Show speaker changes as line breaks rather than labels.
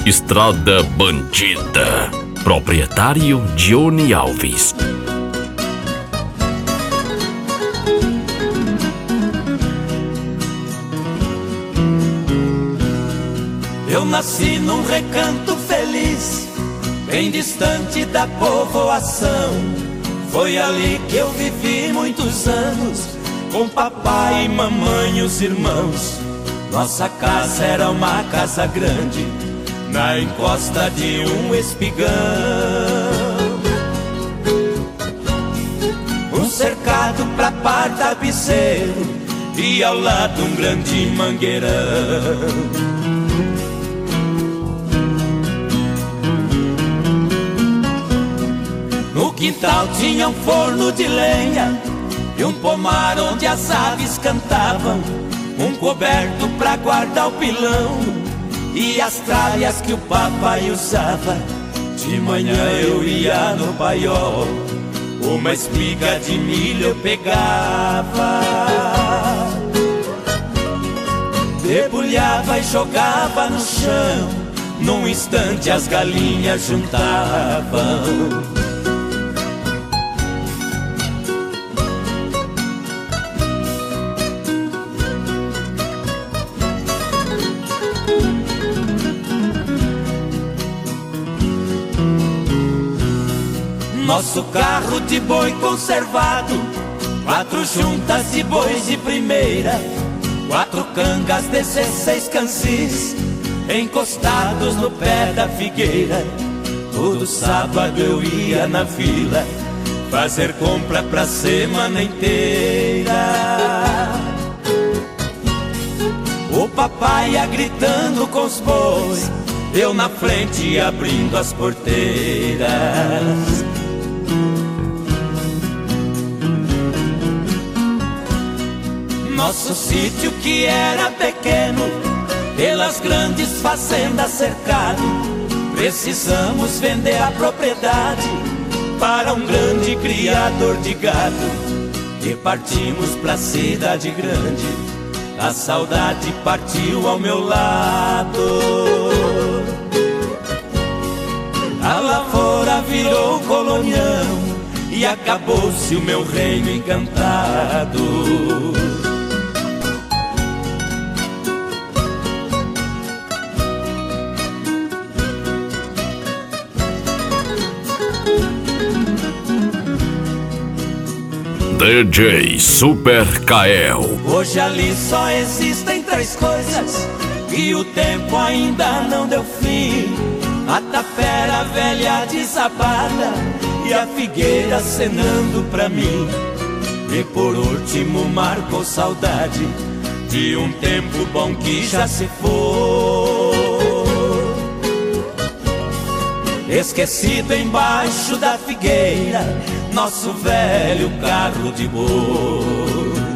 Estrada Bandida. Proprietário Johnny Alves.
Eu nasci num recanto feliz, bem distante da povoação. Foi ali que eu vivi muitos anos, com papai e mamãe e os irmãos. Nossa casa era uma casa grande, na encosta de um espigão. Um cercado pra par tapeceiro e ao lado um grande mangueirão. No quintal tinha um forno de lenha e um pomar onde as aves cantavam, um coberto pra guardar o pilão e as tralhas que o papai usava. De manhã eu ia no paiol, uma espiga de milho eu pegava, debulhava e jogava no chão. Num instante as galinhas juntavam. Nosso carro de boi conservado, 4 juntas de bois de primeira, 4 cangas, 16 cansis, encostados no pé da figueira. Todo sábado eu ia na vila fazer compra pra semana inteira. O papai ia gritando com os bois, eu na frente abrindo as porteiras. Nosso sítio que era pequeno, pelas grandes fazendas cercado, precisamos vender a propriedade para um grande criador de gado. E partimos pra cidade grande, a saudade partiu ao meu lado. A lavoura virou colonião e acabou-se o meu reino encantado.
DJ Super Kael.
Hoje ali só existem 3 coisas e o tempo ainda não deu fim: a tapera velha desabada e a figueira acenando pra mim. E por último marcou saudade de um tempo bom que já se foi, esquecido embaixo da figueira, nosso velho carro de boi.